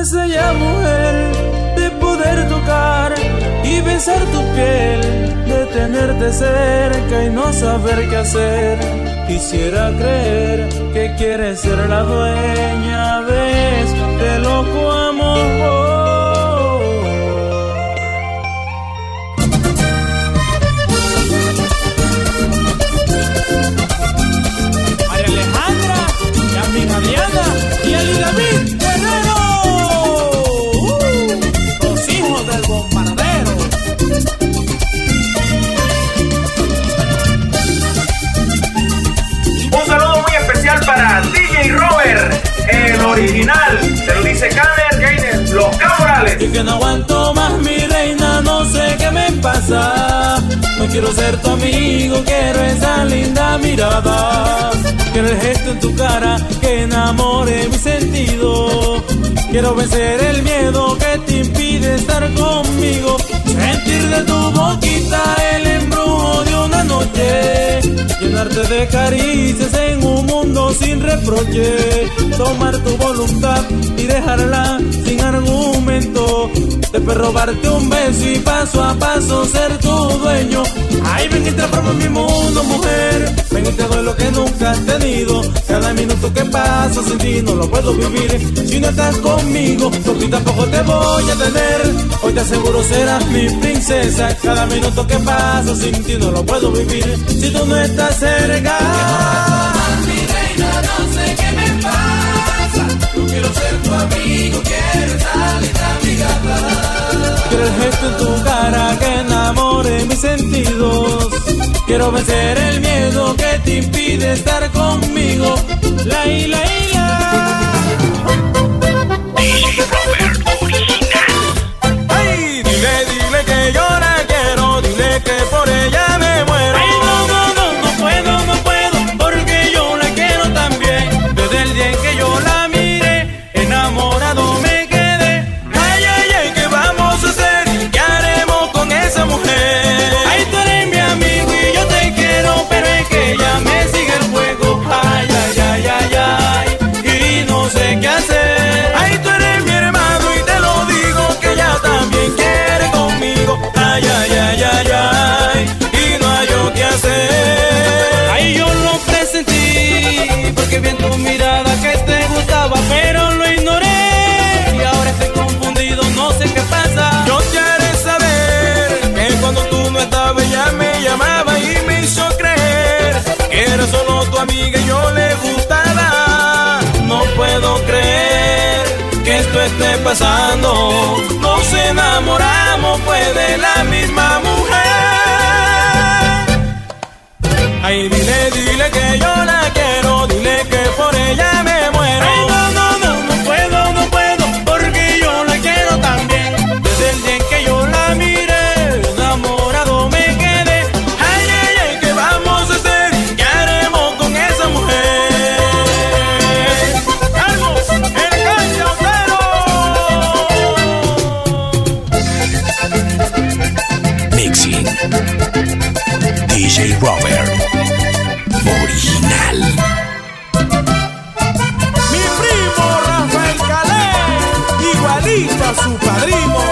es ella mujer de poder tocar y besar tu piel, de tenerte cerca y no saber qué hacer. Quisiera creer que quieres ser la dueña de este loco amor. Diana y Ali David Guerrero, los hijos del bombardero. Un saludo muy especial para DJ Robert, el original. Se lo dice Kainer, los Morales. Y que no aguanto más, mi reina, no sé qué me pasa. No quiero ser tu amigo, quiero esa linda mirada. Quiero el gesto en tu cara que enamore mi sentido. Quiero vencer el miedo que te impide estar conmigo. Sentir de tu boquita el embrujo de una noche. Llenarte de caricias en un mundo sin reproche. Tomar tu voluntad y dejarla sin argumento. Después robarte un beso y paso a paso ser tu dueño. Ay, ven y transforma mi mundo, mujer. Ven y te doy lo que nunca has tenido. Cada minuto que paso sin ti no lo puedo vivir. Si no estás conmigo, porque tampoco te voy a tener. Hoy te aseguro serás mi princesa. Cada minuto que paso sin ti no lo puedo vivir. Si tú no estás cerca. Mi reina, no sé qué me pasa. No quiero ser tu amigo, quiero estar linda amiga. Quiero el gesto en tu cara que enamore mis sentidos. Quiero vencer el miedo que te impide estar conmigo. La ila. Ay, dile que yo la quiero, dile que por ella me muero. Ay, no puedo, porque yo la quiero también. Desde el día en que yo la miré, enamorado me quedé. Ay, ¿qué vamos a hacer? ¿Qué haremos con esa mujer? Ay, tú eres mi amigo y yo te quiero, pero es que ella me sigue el juego. Ay, y no sé qué hacer. Ay, tú eres mi hermano y te lo digo que ella también quiere conmigo. Ay, y no hay yo qué hacer. Ay, yo lo presentí, porque vi en tu mirada que te gustaba, pero lo ignoré. Y ahora estoy confundido, no sé qué pasa. Yo quiero saber que cuando tú no estabas ella me llamaba y me hizo creer que era solo tu amiga y yo le gustaba. No puedo creer que esto esté pasando. Nos enamoramos fue de la misma mujer. Ay, dile que yo la quiero, dile que por ella me muero. Ay, no puedo, porque yo la quiero también. Desde el día en que yo la miré, enamorado me quedé. Ay, ¿qué vamos a hacer? ¿Qué haremos con esa mujer? ¡Carlos, el cañonero! Mixing DJ Robert original. Mi primo Rafael Calé, igualito a su padrino.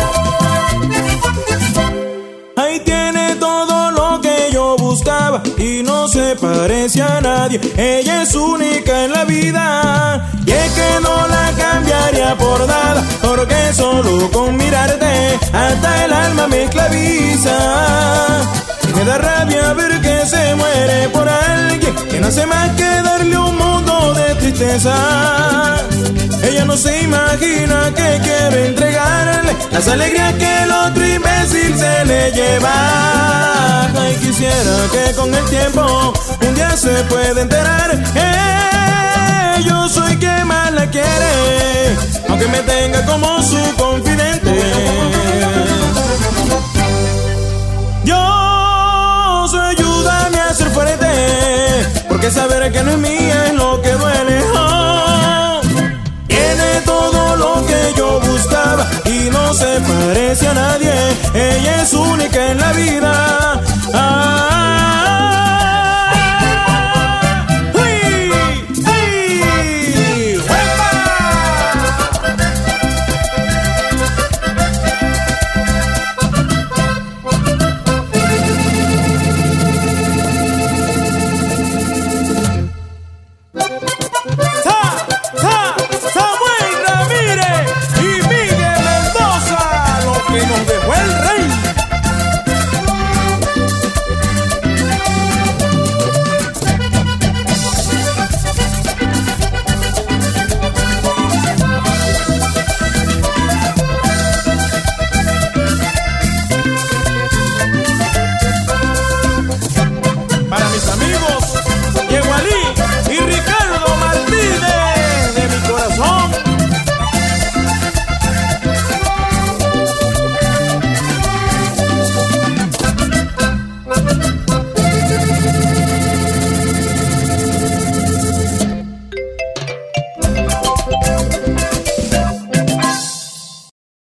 Ahí tiene todo lo que yo buscaba y no se parece a nadie. Ella es única en la vida y es que no la cambiaría por nada, porque solo con mirarte hasta el alma me esclaviza. Me da rabia ver que se muere por alguien que no hace más que darle un mundo de tristeza. Ella no se imagina que quiero entregarle las alegrías que el otro imbécil se le lleva. Ay, quisiera que con el tiempo un día se pueda enterar. Yo soy quien más la quiere, aunque me tenga como su confidente. Dios, ayúdame a ser fuerte, porque saber que no es mía es lo que duele. Tiene todo lo que yo buscaba y no se parece a nadie. Ella es única en la vida